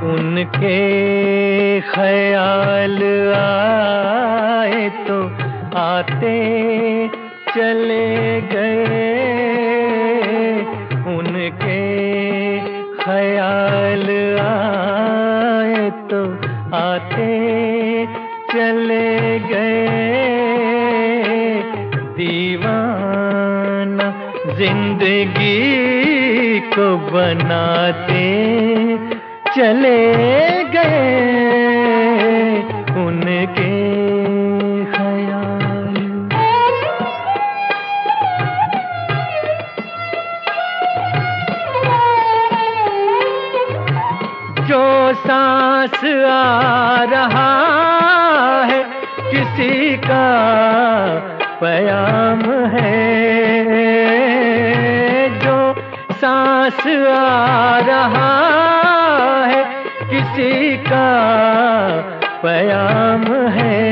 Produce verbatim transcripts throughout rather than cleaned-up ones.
उनके ख्याल आए तो आते चले गए, उनके ख्याल आए तो आते चले गए। दीवाना जिंदगी को बनाते चले गए, उनके ख्याल। जो सांस आ रहा है किसी का प्याम है, जो सांस आ रहा है किसी का प्याम है।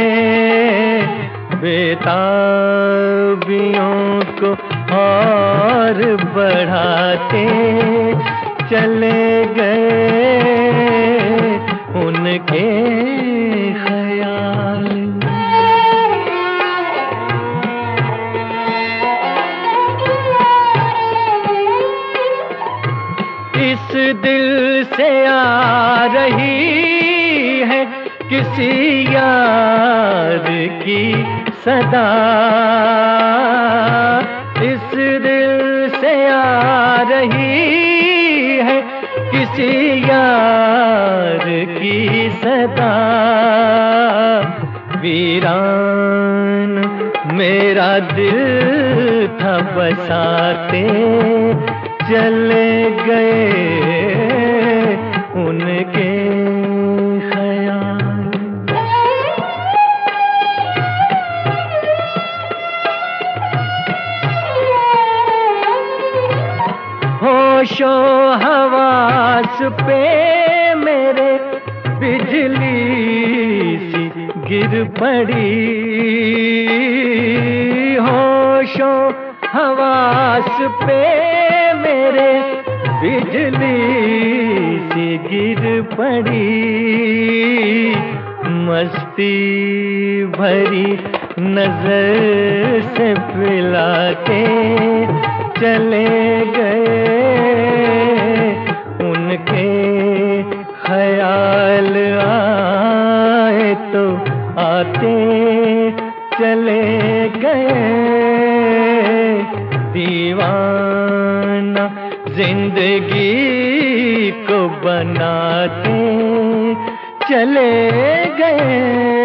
बेताबियों को और बढ़ाते चले गए, उनके ख्याल। इस दिल से आ रही है किसी यार की सदा, इस दिल से आ रही है किसी यार की सदा। वीरान मेरा दिल था बसाते चले गए, उनके ख्याल। होशो हवास पे मेरे बिजली सी गिर पड़ी, होशो हवास पे मेरे बिजली सी गिर पड़ी। मस्ती भरी नजर से पिलाते चले गए, उनके ख्याल आए तो आते चले गए। दीवाना जिंदगी को बनाते चले गए।